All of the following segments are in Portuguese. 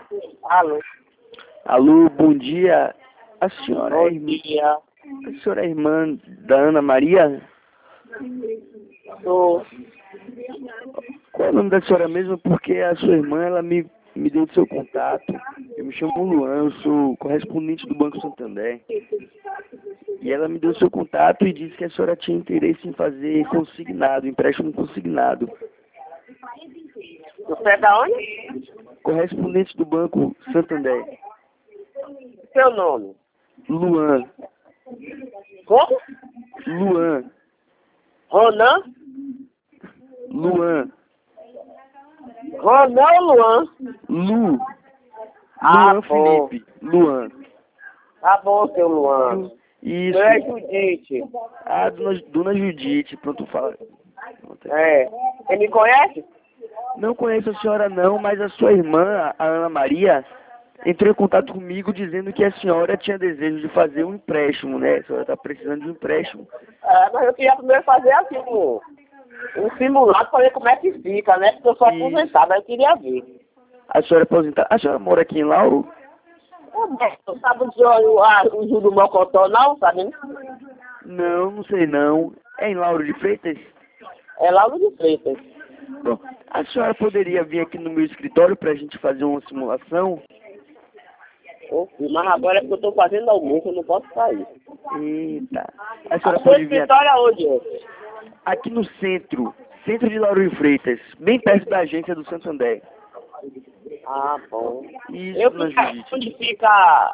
Alô. Alô, bom dia. A senhora Bom é irmã, dia. a senhora é irmã da Ana Maria? Sou. Qual é o nome da senhora mesmo? Porque a sua irmã, ela me deu o seu contato. Eu me chamo Luan, eu sou correspondente do Banco Santander. E ela me deu o seu contato e disse que a senhora tinha interesse em fazer consignado, empréstimo consignado. Você é da onde? Correspondente do Banco Santander. Seu nome? Luan. Como? Luan. Ronan? Luan. Ronan ou Luan? Luan Bom. Felipe. Luan. Tá bom, seu Luan. Isso. Eu é Judite. Ah, dona Judite, pronto, fala. É. Você me conhece? Não conheço a senhora não, mas a sua irmã, a Ana Maria, entrou em contato comigo dizendo que a senhora tinha desejo de fazer um empréstimo, né? A senhora está precisando de um empréstimo. É, mas eu queria primeiro fazer assim um simulado para ver como é que fica, né? Porque eu sou Isso. aposentado, aí eu queria ver. A senhora é aposentada. A senhora mora aqui em Lauro? Sabe o Júlio Mocotó, não, sabe? Não, não sei não. É em Lauro de Freitas? É Lauro de Freitas. Bom, a senhora poderia vir aqui no meu escritório para a gente fazer uma simulação? Mas agora é porque eu estou fazendo almoço, eu não posso sair. Eita. A senhora A sua pode vir escritório aonde é? aqui no centro de Lauro de Freitas, bem perto da agência do Santander. Ah, bom. Isso, Eu dona fico Judite. onde fica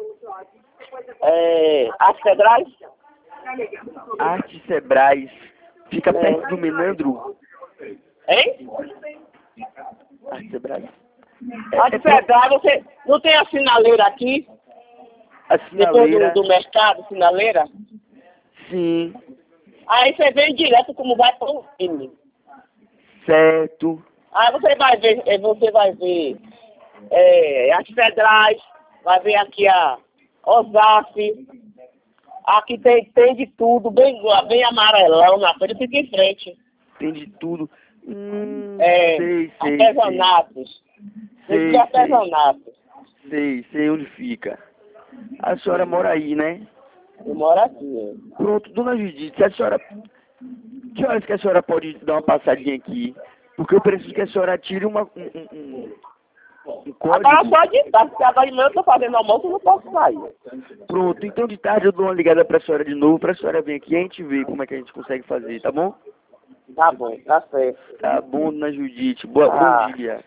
as Federais? Arte Sebrais. Fica É. perto do Menandro. Hein? Arte Sebrais. As Federais, você não tem a sinaleira aqui? A Depois sinaleira. do mercado, sinaleira? Sim. Aí você vem direto como vai para o time. Certo. Aí você vai ver as Federais, vai ver aqui a OSAF. Aqui tem de tudo, bem amarelão na frente, fica em frente. Tem de tudo. Sei. Artesanatos. Tem de artesanato. Sei onde fica. A senhora mora aí, né? Eu moro aqui. Pronto, dona Judite, a senhora... Que horas que a senhora pode dar uma passadinha aqui? Porque eu preciso que a senhora tire um código. Agora só de tarde, porque agora de manhã eu estou fazendo almoço e não posso sair. Pronto, então de tarde eu dou uma ligada pra senhora de novo, pra senhora vir aqui e a gente vê como é que a gente consegue fazer, tá bom? Tá bom, tá certo. Tá bom, dona Judite. Bom dia.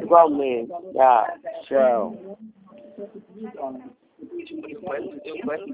Igualmente. Tchau.